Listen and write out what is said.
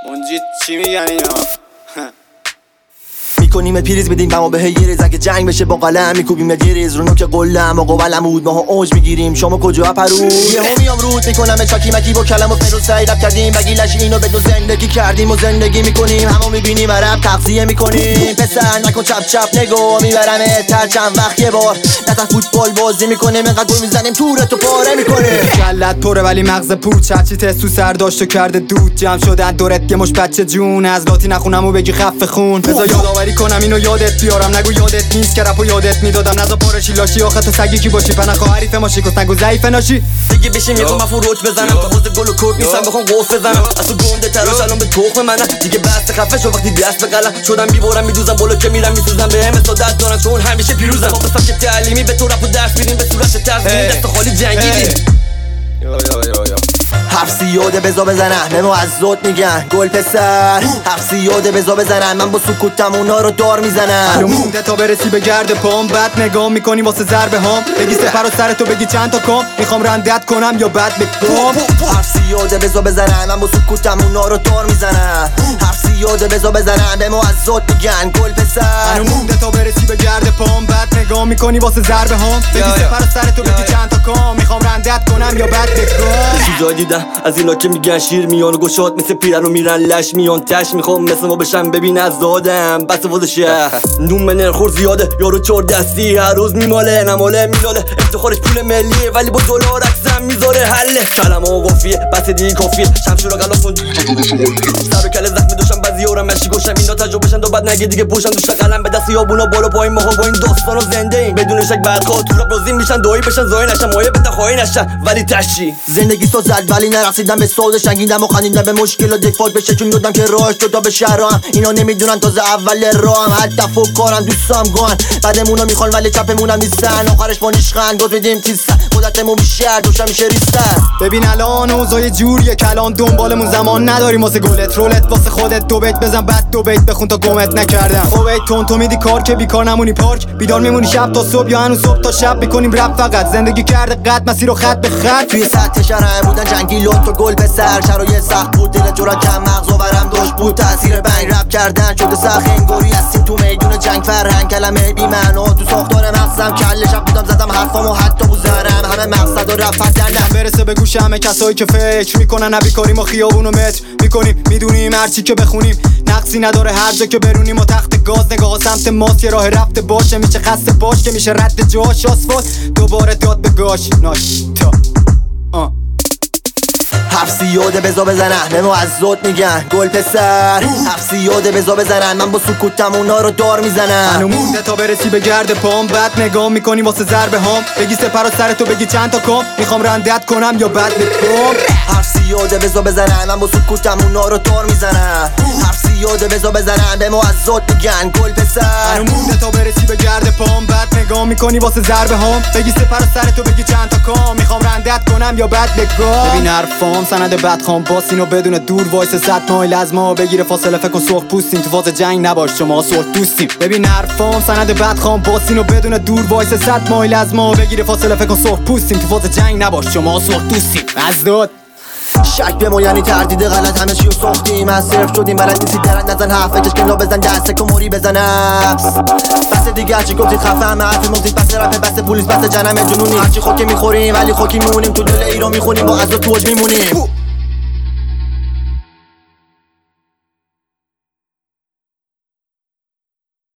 منجی چی میگن اینا؟ میکنیم پریز بدیم و ما به هیریز اگه جنگ بشه با قلم میکوبیم گریز رو نوک قلم و قبلمود ماها اوج میگیریم شما کجا پرو یه همیام رود میکنم چاکی مکی با کلم و فروز سعی رب کردیم بگیلش اینو بدون زندگی کردیم و زندگی میکنیم همو میبینیم عرب تغذیه میکنیم پسر نکن چپ چپ نگو میبرم تر چند وقت یه بار نتا فوتبال بازی میکنیم اینقدر گل میزنیم تورتو پاره میکنیم کلت پره ولی مغز پوچ هرچی تستو سر داشت و کرده دود جمع شدن دورت یه مش بچه جون از لاتی نخونم و بگی خف خون بذار یادآوری کنم اینو یادت بیارم نگو یادت نیست که رپو یادت میدادم نذار پارشی لاشی آخه تو سگی کی باشی پنخو حریف ماشی کس نگو ضعیف ناشی دیگه بشیم یه من فروج بزنم تا حوض گل و کرد نیستم بخوام قف بزنم از تو گنده تراش الان به تخم منم دیگه بس خفه شو وقتی دست به قلم شدم میبرم میدوزم بالا که میرم میسوزم به هم استادت دارم چون همیشه پیروزم با قصه که تعلیمی به تو رپو درس میدیم به صورت تزمین دست خالی جنگیدیم حفظی یاده بزا بزنم به ما از زود میگن گل پسر حفظی یاده بزا بزنم من با سکوتم اونا رو دار میزنم الو مونده تا برسی به گرد پام بد نگاه میکنی واسه ضربه هام بگی سپر و سر تو بگی چند تا کام میخوام رندت کنم یا بد بگم حفظی یاده بزا بزنم من با سکوتم اونا رو دار میزنم حفظی یاده بزا بزنم به ما از زود میگن گل پسر الو مونده تا برسی به گرد پام بد نگاه میکنی واسه ضربه هام بگی سپر و سر تو بگی چند تا کام میخوام رندت کنم یا بد بگم چیزای دیدم از اینا که میگن شیر میان و گشاد مثل پیرن و میرن لش میان تش میخوام مثل ما بشم ببین از دادم بس واسه نون منر خور زیاده یارو 4 دستی هر روز میماله نماله میلاله افتخارش پول ملیه ولی با دلار عکسم میذاره حله کلمه و قافیه بس دیگه کافیه شمشیر و غلاف سر و کله زخمی داشتم بعضی‌ها مشی گوشم اینا تجربهشن تا بعد نگه دیگه پوشم دوش قلم به دست یابونا بالا پایین ماها با این داستانو زنده ایم بدون شک بعد خاطر بازی میشن دایی بشن زای نشن مایه بده خواهی نشن ولی تشی زندگی تو زد ولی نرسیدم به سود شنگیدم و خندیدم به مشکل دفاع بشه چون دادم که راهش جدا به شهرام اینا نمیدونن تازه اول راهم حتی فکران دوستام گان بعدمونو میخوان ولی چپمونم نیستن آخرش با نیشخند گفت میدیم تیستن خودتمون بیشتر دوشم میشه ریستن ببین الان اوضاع جوریه کلان دنبالمون زمان نداریم واسه گلت رولت واسه خودت دو بیت بزن بعد دو بیت بخون تا گمت نکردم خوبه تون تو میدی کار که بیکار نمونی پارک بیدار میمونی شب تا صبح یا هنوز صبح تا شب میکنیم رپ فقط زندگی کرده قد مسیر و خط به خط توی سطح شهر بودن جنگی لطف و گل به سر شرایط سخت بود دل جورا کم مغز و ورم داشت بود تاثیر بنگ رپ کردن شده سخت انگاری هستیم تو میدون جنگ فرهنگ کلمه بی معنا تو ساختار مغزم کله شب بودم زدم حرفامو حتی بوزرم همه مقصد و رفت درنم برسه به گوش همه کسایی که فکر میکنن نبیکاریم و خیابون و متر میکنیم میدونیم هرچی که بخونیم نقصی نداره هر جا که برونیم و تخت گاز نگاه سمت ماست یه راه رفته باشه میشه خسته باش که میشه رد جاش آسفالت دوباره داد به گاش ناش تا حفظی یاده بزا بزنم به ما از زود میگن گل پسر حفظی یاده بزا بزنم من با سکوتم اونا رو دار میزنم الو مونده تا برسی به گرد پام بد نگاه میکنی واسه ضربه هام بگی سپر و سر تو بگی چند تا کام میخوام رندت کنم یا بد بگم حفظی یاده بزا بزنم من با سکوتم اونا رو دار میزنم حفظی یاده بزا بزنم به ما از زود میگن گل پسر الو مونده تا برسی به گرد پام بد نگاه میکنی واسه ضربه هام بگی سپر و سر تو بگی چند تا کام میخوام رندت کنم یا بد بگم ببین حرفام سند بدخوام باسینو بدون دور وایس 100 مایل از ما بگیره فاصله فکر کن سرخ پوستیم تو فاز جنگ نباش شما سرخ دوستیم ببین حرفام سند بدخوام باسینو بدون دور وایس 100 مایل از ما بگیره فاصله فکر کن سرخ پوستیم تو فاز جنگ نباش شما سرخ دوستیم از داد شک به ما یعنی تردید غلط همه چیو ساختیم از صرف شدیم بلد نیستی درد نزن حرف بکش کنلا بزن دست کموری بزن نفس بس دیگه هرچی گفتید خفه همه حرف موزیک بس رفه بس پولیس بس جنم جنونی هرچی خاکی میخوریم ولی خاکی میمونیم تو دل ایران میخونیم با غذا تو اوج میمونیم